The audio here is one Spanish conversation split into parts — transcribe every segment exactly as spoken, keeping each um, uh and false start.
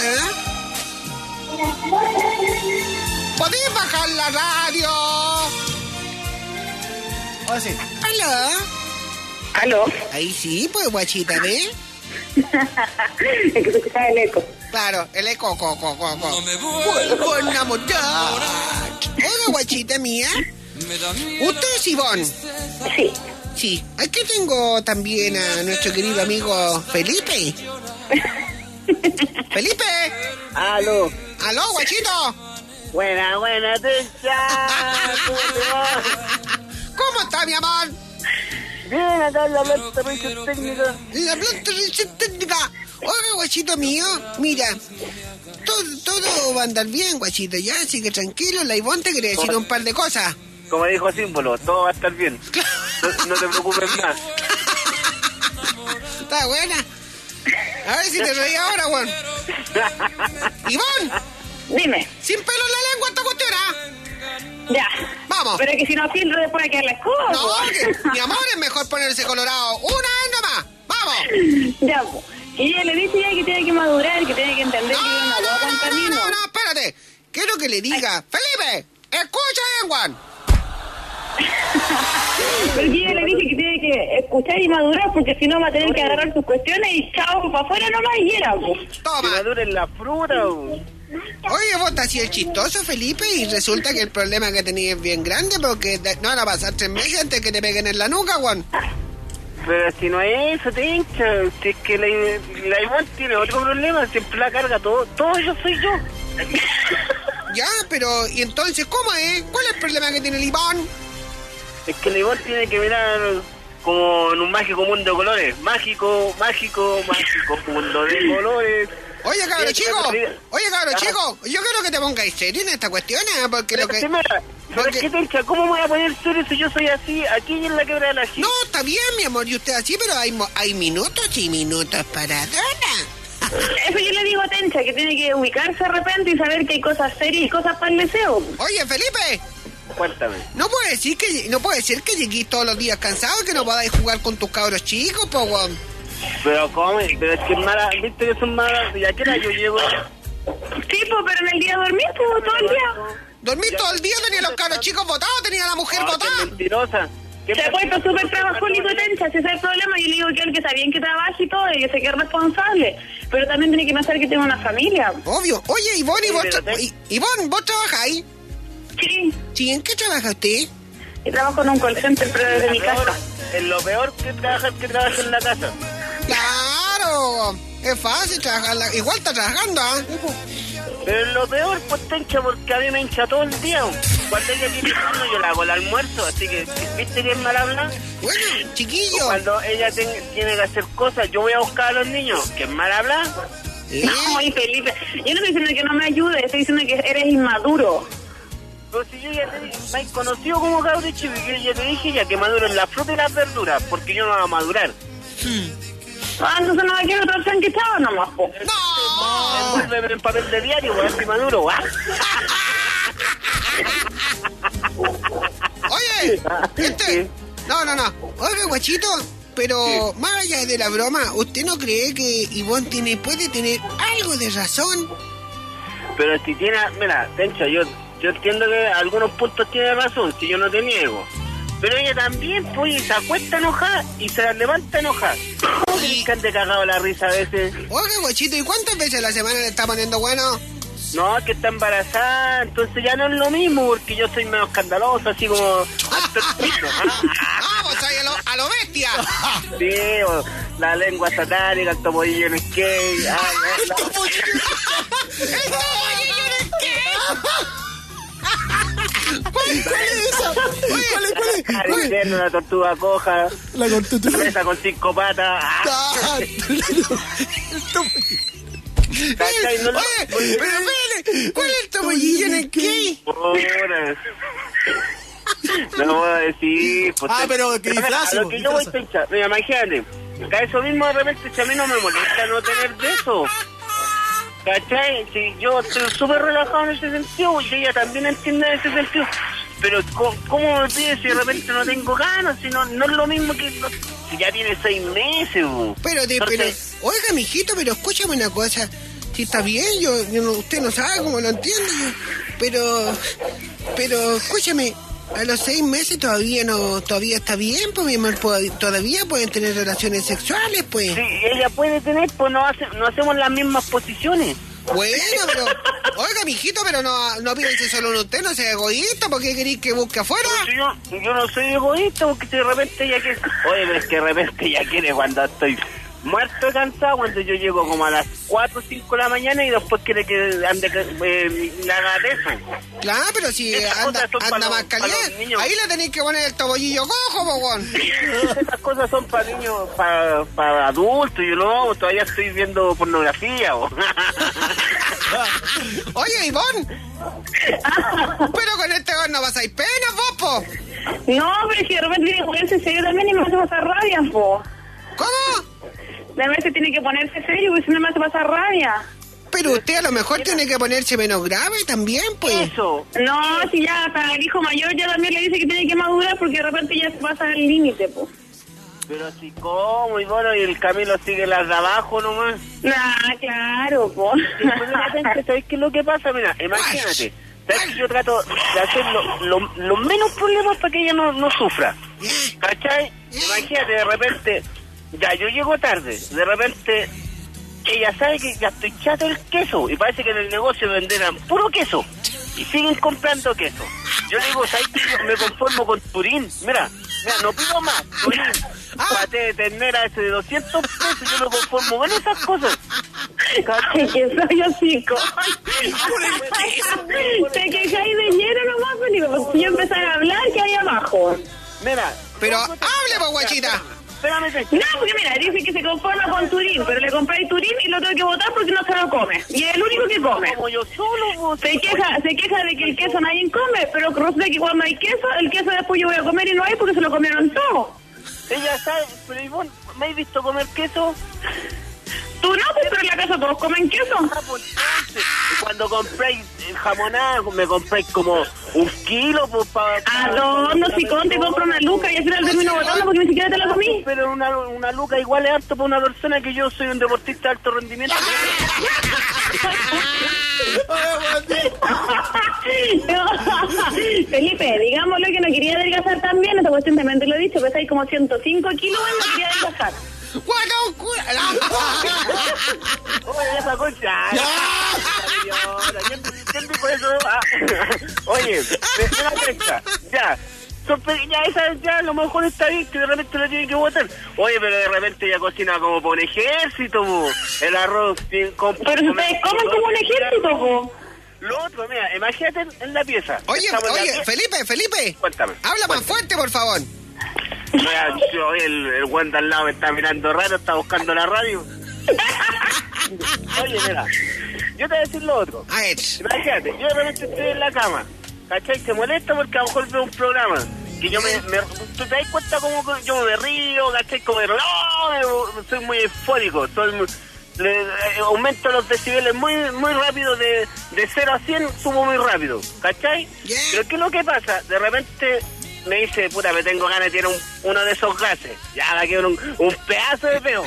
¿Podés bajar la radio? Ahora sí. ¿Aló? ¿Aló? Ahí sí, pues, guachita, ¿ves? Es que se escuchaba el eco. Claro, el eco, co, co, co, co. Vuelvo a enamorar. Hola, guachita mía. ¿Usted es Ivonne? Sí. Sí. Aquí tengo también a nuestro querido amigo Felipe. ¡Felipe! Aló. ¿Aló, guachito? Buena, buena, Tencha. ¿Cómo te va? ¿Cómo está, mi amor? Bien, acá en la planta de revisión técnica. La planta de revisión técnica. Oiga, guachito mío, mira, todo, todo va a andar bien, guachito, ya, así que tranquilo, la Ivonne te quiere decir un par de cosas. Como dijo Símbolo, todo va a estar bien. No, no te preocupes más. Está buena. A ver si te reí ahora, weón. Ivonne. Dime. Sin pelo en la lengua esta cuestión, ¿ah? Ya. Vamos. Pero que si no filtro después de que la escoba. No, que, mi amor, es mejor ponerse colorado. Una vez nomás. Vamos. Ya, pues. Y ella le dice ya que tiene que madurar, que tiene que entender no, que vive una no, guapa en no, camino. no, no, espérate. Quiero que le diga, Ay. Felipe, escucha bien, Juan. Pero ella le dice que tiene que escuchar y madurar, porque si no va a tener que agarrar sus cuestiones y chao, para afuera nomás y era, pues. Toma. Que maduren la fruta, pues. Oye, vos estás así el chistoso, Felipe, y resulta que el problema que tenías es bien grande, porque no van a pasar tres meses antes que te peguen en la nuca, Juan. Pero si no es eso, Tencha, si es que la, la Ivonne tiene otro problema, siempre la carga todo, todo yo soy yo. Ya, pero, ¿y entonces cómo es? ¿Cuál es el problema que tiene el Ivonne? Es que la Ivonne tiene que mirar como en un mágico mundo de colores, mágico, mágico, mágico, mundo de colores. Oye, cabrón chico, oye, cabrón chico, yo quiero que te pongáis serio en esta cuestión, ¿eh? Porque pero lo que... Mira, pero es que, Tencha, ¿cómo me voy a poner serio si yo soy así, aquí en la quebrada de la gente? No, está bien, mi amor, y usted así, pero hay, hay minutos y minutos para Dona. Eso yo le digo a Tencha, que tiene que ubicarse de repente y saber que hay cosas serias y cosas para el deseo. Oye, Felipe. Cuéntame. No puede decir que no puede ser que lleguéis todos los días cansado y que no podáis jugar con tus cabros chicos, po, weón. Pero cómo, pero es que es mala, viste que son malas, ¿y a qué hora yo llego? Sí, pues, pero en el día dormí, pues, todo el día. ¿Dormí todo el día? ¿Tenía los cabros chicos botados? ¿Tenía la mujer no, botada? Qué mentirosa. Se ha puesto súper trabajólico, Tencha, si ese es el problema. Yo le digo que él que está bien que trabaje y todo, y que se quede responsable. Pero también tiene que pensar que tiene una familia. Obvio. Oye, Ivonne, ¿y vos, Sí, tra- sí. Ivonne, ¿vos trabajáis? Sí, Sí, ¿en qué trabaja usted? y trabajo en un call center, pero desde mi Peor, casa. es lo peor que trabajar que trabajar en la casa. Claro, es fácil trabajar. la- Igual está trabajando, ¿ah? Pero es lo peor, pues, Tencha, porque a mí me hincha todo el día. Cuando ella tiene turno, yo le hago el almuerzo, así que, ¿viste que es mal hablar? Bueno, chiquillo. Cuando ella ten- tiene que hacer cosas, yo voy a buscar a los niños, que es mal hablar. ¿Eh? No, y Felipe, yo no estoy diciendo que no me ayude, estoy diciendo que eres inmaduro. Pero si yo ya te dije, me he conocido como cabrón chico, y yo ya te dije ya que maduren las frutas y las verduras, porque yo no voy a madurar. Ah, entonces no me quiero otra opción que chavo nomás, po. ¡No! Envuélveme en papel de diario, voy a ver si maduro, ¿ah? Oye, este... No, no, no. Oiga, guachito, pero Sí. más allá de la broma, ¿usted no cree que Ivonne tiene, puede tener algo de razón? Pero si tiene, mira, Tencha, yo, yo entiendo que algunos puntos tiene razón, si yo no te niego. Pero ella también, pues, se acuesta enojada y se levanta enojada. ¿Cómo Y- que han de cagado la risa a veces? Oiga, guachito, ¿y cuántas veces a la semana le está poniendo bueno? No, es que está embarazada, entonces ya no es lo mismo, porque yo soy medio escandaloso, así como... Antorchino, ¿ah? ¡Vamos, ahí a lo, a lo bestia! Sí, o la lengua satánica, el topollillo en skate. Ah, ¡El la- topollillo! ¡El topollillo en ¿Cuál, cuál es esa? ¿Cuál es? ¿Cuál es? ¿Cuál es? Ariseno, la tortuga coja, La tortuga. esa con cinco patas. Ah, Ah, ¿cachai? No lo- Oye, pero espérate, ¿cuál es el topollillo en el qué? Horas. No lo voy a decir. Pues, Ah, te- pero que disfrace, a lo que yo voy a pensar, mira, imagínate, que a eso mismo de repente, si a mí no me molesta no tener de eso. ¿Cachai? Si yo estoy súper relajado en ese sentido y ella también entiende en ese sentido. Pero ¿cómo, cómo me pide si de repente no tengo ganas? Si no, no es lo mismo que no- si ya tiene seis meses. Bu. Pero, de, pero, Entonces, oiga, mijito, pero escúchame una cosa. Si está bien, yo, yo no, usted no sabe cómo lo entiendo, yo, pero, pero, escúchame, a los seis meses todavía no, todavía está bien, pues mi amor, puede- todavía pueden tener relaciones sexuales, pues. Sí, ella puede tener, pues no, hace, no hacemos las mismas posiciones. Bueno, pero, oiga, mijito, pero no, no piense solo en usted, no sea egoísta, ¿por qué queréis que busque afuera? Pero si yo, yo no soy egoísta, porque si de repente ella quiere... Oye, pero es que de repente ella quiere cuando estoy muerto y cansado, cuando yo llego como a las cuatro o cinco de la mañana y después quiere que ande, eh, le haga de eso. Claro, pero si Esas anda, cosas son anda para más los- para los caliente, niños. ahí le tenéis que poner el tobollillo cojo, po, weón. Esas cosas son para niños, para, para adultos, yo no, todavía estoy viendo pornografía. O... Oye, Ivonne, pero con este weón no pasáis pena, vos, po. No, pero es que de repente tiene que ponerse serio también y me hace pasar rabia, po. ¿Cómo? De repente tiene que ponerse serio porque si no me hace pasar rabia. Pero usted a lo mejor tiene que ponerse menos grave también, pues. Eso. No, si ya hasta el hijo mayor ya también le dice que tiene que madurar porque de repente ya se pasa el límite, po. Pero así como, y bueno, y el Camilo sigue las de abajo nomás. Ah, claro, po. Sí, pues, de repente, ¿sabes qué es lo que pasa? Mira, imagínate. ¿Sabes que yo trato de hacer lo, lo, lo menos problemas para que ella no, no sufra? ¿Cachai? Imagínate, de repente, ya yo llego tarde, de repente ella sabe que ya estoy chato del queso y parece que en el negocio venderán puro queso y siguen comprando queso. Yo le digo, ¿sabes qué? Yo me conformo con Turín. Mira, mira, no pido más. Turín, paté de ternera ese de doscientos pesos, yo me conformo con esas cosas. ¿Qué soy yo, chico? Te quejáis de lleno nomás, Felipe, porque yo empecé a hablar que hay abajo. Mira. Pero hable, po, guachita. Espérame, espérame. No, porque mira, dice que se conforma con Turín, pero le compráis Turín y lo tengo que botar porque no se lo come. Y es el único que come. Como yo solo, vos. Se queja, se queja de que el queso nadie come, pero resulta que cuando hay queso, el queso después yo voy a comer y no hay porque se lo comieron todo. Ella sabe, pero Ivonne, ¿me has visto comer queso? Tú no, pues, pero en la casa todos comen queso. Ah, pues entonces, y cuando compréis eh, jamonada, me compréis como un kilo, pues para... ¿A dónde? Si con te compra una luca y al final termino botando porque ni siquiera te la comí. Pero una, una luca igual es harto para una persona que yo soy un deportista de alto rendimiento. Felipe, digámoslo que no quería adelgazar también, esta cuestión también te lo he dicho, pesáis como ciento cinco kilos y no quería adelgazar. Bueno, cu- Oye, esa concha. ¿Quién, quién dijo eso? Ah. Oye, me la pensa. Ya. Son pequeñas esas, ya a lo mejor está bien que de repente lo tienen que botar. Oye, pero de repente ella cocina como por ejército, po. El arroz bien con... Pero si ustedes comen como un ejército, po. Lo otro, mira, imagínate en, en la pieza. Oye, Estamos en la oye, pieza. Felipe, Felipe. Cuéntame. Habla más fuerte, por favor. Mira, yo, el, el güey de al lado me está mirando raro, está buscando la radio. Oye, mira, yo te voy a decir lo otro. A ver. Imagínate, yo de repente estoy en la cama, ¿cachai? Se molesta porque a lo mejor veo un programa que yo me... me ¿tú te das cuenta cómo yo me río, ¿cachai? Como de... ¡Oh! Soy muy eufórico, soy muy... Le, eh, aumento los decibeles muy muy rápido, de, de cero a cien subo muy rápido, ¿cachai? Yeah. Pero ¿qué es lo que pasa? De repente me dice, puta, me tengo ganas de tirar un, uno de esos gases. Ya la quiero un, un pedazo de peo.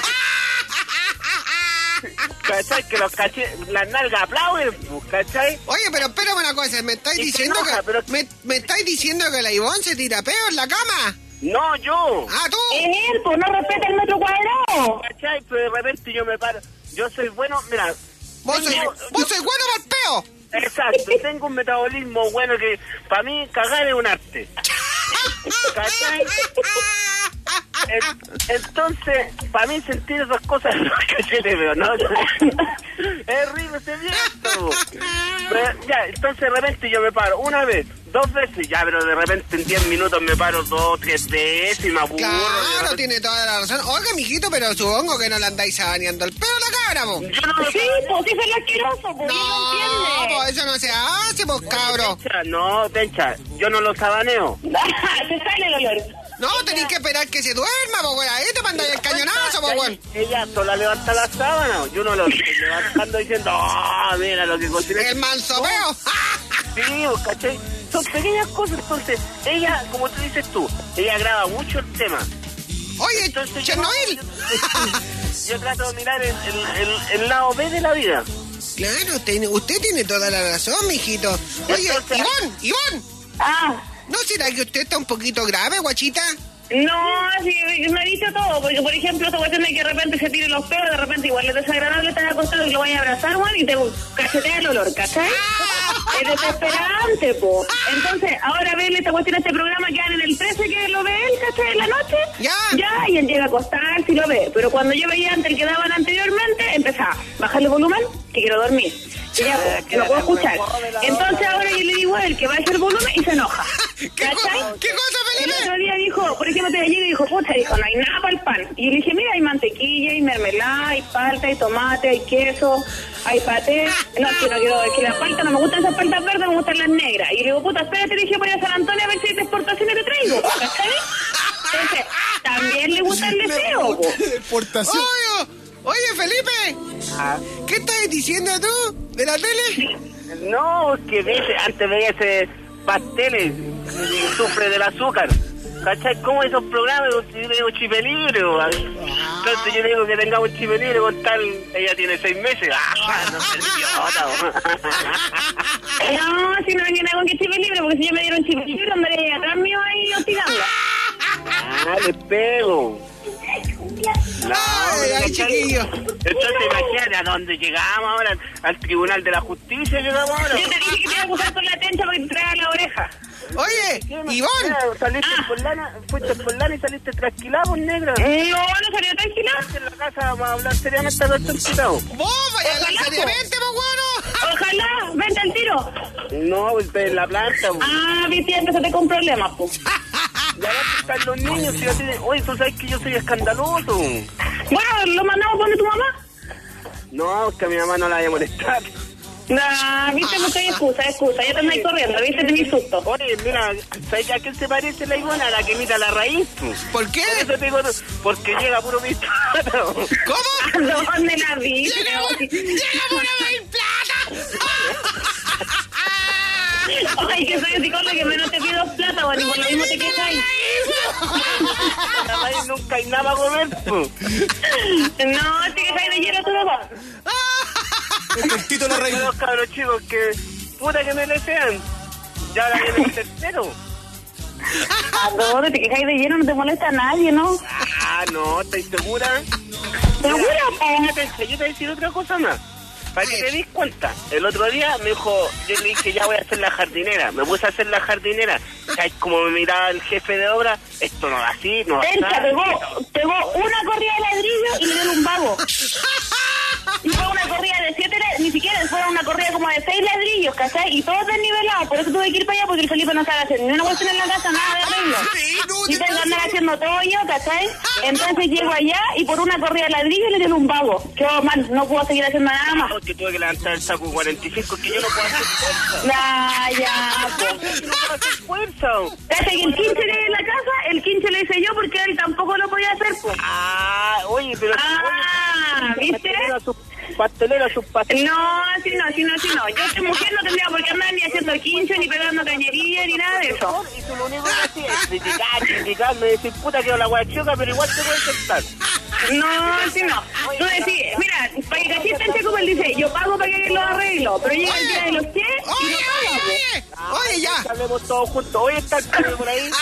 ¿Cachai? Que los caché, las nalgas aplauden, ¿cachai? Oye, pero espérame una cosa, ¿me estáis Y se diciendo enoja, que pero- me, me estáis diciendo que la Ivonne se tira peo en la cama? No, yo. Ah, tú. Es él, pues no respeta el metro cuadrado. ¿Cachai? Pero de repente yo me paro. Yo soy bueno, mira. Vos sois tengo- vos sois bueno para el peo. Exacto, tengo un metabolismo bueno que para mí cagar es un arte. ¿Cachai? En- Entonces, para mí sentir esas cosas no es que se le veo, ¿no? Es horrible ese viento. Pero, ya, entonces de repente yo me paro una vez, dos veces, ya, pero de repente en diez minutos me paro dos, tres veces y me aburro. de Claro, repente- tiene toda la razón. Oiga, mijito, pero supongo que no le andáis sabaneando el pelo a la cabra, po. Yo no lo Sí, pues sí es el asqueroso, pues no No, entiende. pues eso no se hace, pues, cabro. Tencha, no, Tencha, yo no lo sabaneo. Se sale el olor. No, tenéis que esperar que se duerma, pues, güey. Ahí te mandáis el cañonazo, pues, güey. Ella sola levanta la sábana, yo no lo estoy levantando diciendo, ah, mira lo que cociné. El manso peo. Sí, ¿cachai? Son pequeñas cosas, entonces, ella, como tú dices tú, ella graba mucho el tema. Oye, Entonces, yo- Chernobyl. yo trato de mirar el, el, el, el lado B de la vida. Claro, ten, usted tiene toda la razón, mijito. Oye, Entonces- Ivonne, Ivonne, Ah, ¿no será que usted está un poquito grave, guachita? no, sí, me he dicho todo, porque por ejemplo, esa cuestión de que de repente se tiren los pelos, de repente igual es desagradable estar acostado y lo vayas a abrazar, weón, y te cachetea el olor, ¿cachai? Es desesperante, po. Entonces, ahora ve esta cuestión de este programa que dan en el trece, que lo ve él, ¿cachai? En la noche. Ya. Ya, y él llega a acostarse y lo ve. Pero cuando yo veía antes el que daban anteriormente, empezaba a bajarle volumen, que quiero dormir. Y ya, pues, que no puedo escuchar. Entonces ahora yo le digo a él que baje el volumen y se enoja. ¿Qué, ¿Cachai? cosa, ¿Qué cosa, El Felipe? otro día dijo, por ejemplo, te ayer y dijo, pucha, dijo, no hay nada para el pan. Y yo le dije, mira, hay mantequilla, hay mermelada, hay palta, hay tomate, hay queso, hay paté. No, es que no quiero, es que la palta, no me gustan esas paltas verdes, me gustan las negras. Y le digo, puta, espérate, le dije, voy a San Antonio a ver si hay exportaciones te traigo, ¿cachai? Entonces, también le gusta el deseo, po. Exportación. Oye, oye, Felipe, Ah, ¿qué estás diciendo tú de la tele? no, que veces, antes veía ese pasteles y sufre del azúcar. ¿Cachai? ¿Cómo esos programas? Yo digo chipe libre. o- Entonces yo digo que tengamos chipe libre con tal. Ella tiene seis meses. ¡Ah! No sé, idiota. No, si no venía con que chipe libre, porque si yo me dieron chipe libre, andaré atrás mío ahí hostigando. Ah, le pego. No, Ay, pero ay, ¿cachai? chiquillo. Entonces imagínate a dónde llegamos ahora, al, al Tribunal de la Justicia llegamos ahora. Yo te dije que te iba a acusar con la tencha para que te traiga la oreja. Oye, Ivonne, Mira, saliste por lana, fuiste por lana y saliste trasquilado, negra. No, no salió tranquila. En la casa vamos a hablar seriamente a nuestro invitado. vos vaya a hablar Ojalá, po. seriamente, pues, bueno. Ojalá, vente al tiro. No, pues en la planta. pues. Ah, viste, empezaste con problemas, pues. Ya ves que están los niños y así de, oye, tú sabes que yo soy escandaloso. Bueno, ¿lo mandamos donde tu mamá? No, que a mi mamá no la voy a molestar. Nah, viste, no hay excusa, excusa. Ya te andáis corriendo, viste, tenés susto. Oye, mira, ¿sabes a quién se parece la iguana? A la que imita la raíz. pues. ¿Por qué? Por eso te digo, porque llega puro pistato. ¿Cómo? ¿Dónde la viste? ¡Llega por, llega por el plata! Ay, que soy psicóloga que menos te pido plata, bueno, y por lo mismo te quejáis. La raíz nunca hay nada para comer. pues. No, te quejáis de hielo tu papá. El cortito la raíz. Los cabros chicos que, puta que me desean. Ya ahora viene el tercero. ¿A dónde te quejáis de hielo? No te molesta a nadie, ¿no? Ah, no, ¿estás segura? ¿Segura, Mira, yo te voy a decir otra cosa más. Para que te des cuenta. El otro día me dijo, yo le dije, ya voy a hacer la jardinera. Me puse a hacer la jardinera. ¿Sabes cómo me miraba el jefe de obra? Esto no va así, no va Tencha, así. pegó, pegó una corrida de ladrillo y le dio un vago. Y fue una corrida de siete, la- ni siquiera, fue una corrida como de seis ladrillos, ¿cachai? Y todos desnivelados, por eso tuve que ir para allá porque el Felipe no sabe hacer ni una cuestión en la casa, nada de arreglo. Sí, no, Y tengo que andar haciendo todo yo, ¿cachai? Entonces llego allá y por una corrida de ladrillo le dio un vago. Quedó mal, no puedo seguir haciendo nada más. No, que tuve que levantar el saco cuarenta y cinco, que yo no puedo hacer fuerza. Nah, ya, pues. Yo no puedo hacer fuerza. Fíjate que el quince de la casa, el quince le hice yo porque él tampoco lo podía hacer, pues. Ah, oye, pero... Ah, oye, ¿viste? pastelera, sus pastelera, sus pastelera. No, así no, así no, así no. Yo soy mujer, no tendría por qué andar ni haciendo quince, ni pegando cañería, ni nada de eso. Y tú lo único que hacías es criticar, criticar, me decís, puta, que la guachoca, pero igual te puedes sentar. No, así no. Tú decís, mira, para que cachiste el checo, él dice, yo pago para que lo arreglo, pero llega el día de los pies y Oye, no paga, oye, oye, oye, ya. Hablemos todos juntos. Hoy está el cabello por ahí.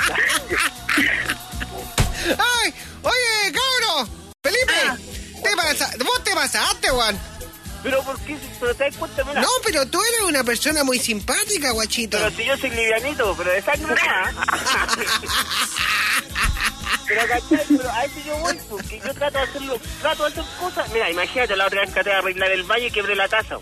Ay, oye, cabro. Felipe, te pasa, vos te pasaste, Juan. Pero ¿por qué? Pero te das cuenta, mira. No, pero tú eres una persona muy simpática, guachito. Pero si yo soy livianito, pero de sangre no. Pero ¿cachai? Pero a eso yo voy, porque yo trato de hacerlo, trato de hacer cosas. Mira, imagínate la otra vez que traté de arreglar el baño y quebré la taza.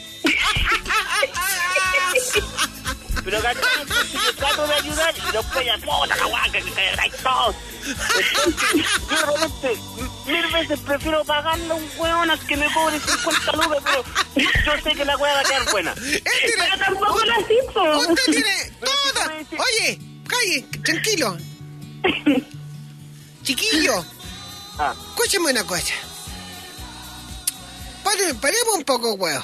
Pero ¿cachai? Entonces yo trato de ayudar y después ya, puta la guaca, que quebráis todos. Entonces, yo de repente, mil veces prefiero pagarle a un weón al que me cobre cincuenta lucas, pero yo sé que la weá va a quedar buena. Él tiene- Pero tampoco lo así, po. Usted tiene toda. Oye, calle, tranquilo. Chiquillo, Ah, escúchame una cosa. Pare- paremos un poco, huevo.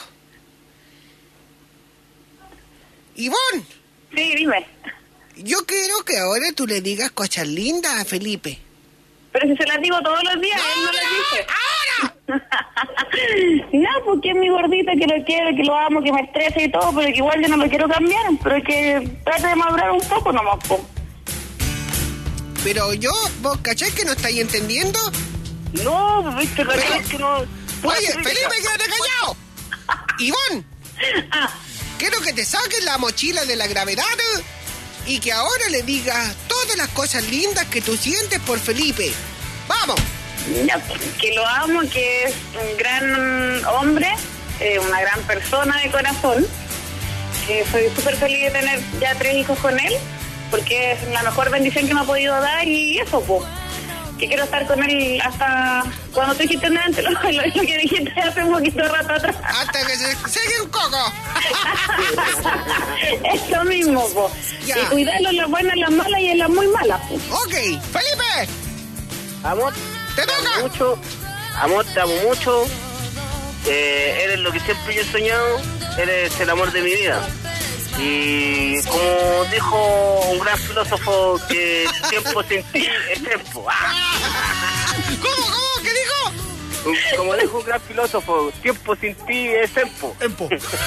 Ivonne, Sí, dime. yo quiero que ahora tú le digas cosas lindas a Felipe. Pero si se las digo todos los días, él no les dice. ¡Ahora! No, porque es mi gordita, que lo quiero, que lo amo, que me estresa y todo, pero que igual yo no lo quiero cambiar, pero es que trata de madurar un poco nomás, po. Pero yo, vos, ¿cachai que no estáis entendiendo? No, viste, cachai, es que no... Oye, Felipe, quédate callado. Ivonne, Ah, quiero que te saques la mochila de la gravedad y que ahora le digas todas las cosas lindas que tú sientes por Felipe. ¡Vamos! ya, que lo amo, que es un gran hombre, eh, una gran persona de corazón, que soy súper feliz de tener ya tres hijos con él, porque es la mejor bendición que me ha podido dar, y eso, pues, que quiero estar con él hasta cuando tú dijiste antes, lo, lo, lo que dijiste hace un poquito de rato atrás. Hasta que se seque un coco. Eso mismo, po. Ya. Y cuidarlo en las buenas, en las malas y en las muy malas, po. Ok, Felipe, Amor, te te amo toca. mucho. Amor, te amo mucho. Eh, eres lo que siempre yo he soñado. Eres el amor de mi vida. Y como dijo un gran filósofo, que tiempo sin ti es tiempo. ¡Ah! ¿Cómo, cómo? ¿Qué dijo? Como dijo un gran filósofo, tiempo sin ti es tiempo. Empo.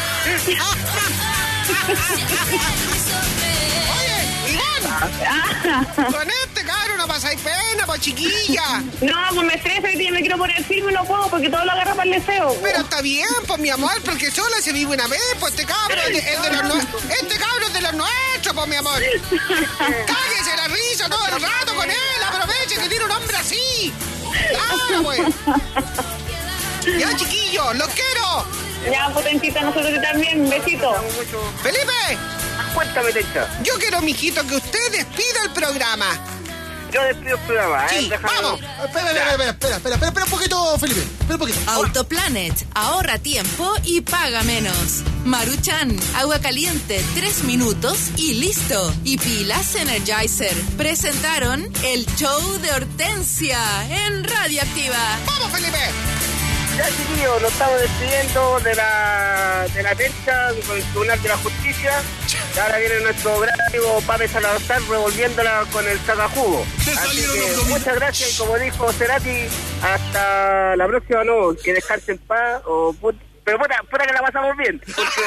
Oye, Ivonne, con este cabrón no pasáis pena, pues chiquilla. No, pues me estresa y me quiero poner firme y no puedo porque todo lo agarra para el deseo, po. Pero está bien, pues mi amor, porque sola se vive una vez, pues este cabrón es de, es de los nuestros. Este cabrón es de los nuestros, pues mi amor. Cállese la risa todo el rato con él, aproveche que tiene un hombre así. Claro, pues. Ya, chiquillos, los quiero. Ya, potencita, nosotros también, besito. Felipe, Cuéntame, Techa. yo quiero, mijito, que usted despida el programa. Yo despido el programa, ¿eh? Sí, Déjame- vamos. Espera, espera, espera, espera, espera, espera, espera un poquito, Felipe. Espera un poquito. Autoplanet, ahorra tiempo y paga menos. Maruchan, agua caliente, tres minutos y listo. Y pilas Energizer presentaron el show de Hortensia en Radioactiva. Vamos, Felipe. Ya, chiquillos, nos estamos despidiendo de la de la Techa con el Tribunal de la Justicia. Y ahora viene nuestro gran amigo Pape Salazar revolviéndola con el sacajugo. Así que muchas gracias y como dijo Cerati, hasta la próxima, no, que descanse en paz o put- pero puta, puta que la pasamos bien. Porque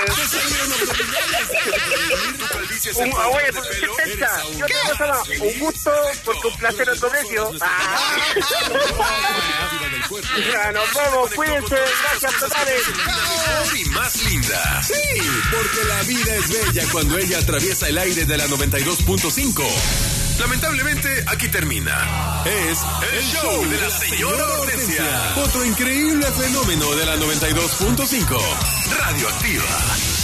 un, ah, oye, porque, Techa, yo te cosa más, un gusto porque un placer a otro precio. Ah. Ya, nos vemos, cuídense, gracias totales. Y más linda. Sí, porque la vida es bella cuando ella atraviesa el aire de la noventa y dos punto cinco. Lamentablemente, aquí termina. Es el show de la señora Hortensia. Otro increíble fenómeno de la noventa y dos punto cinco. Radioactiva.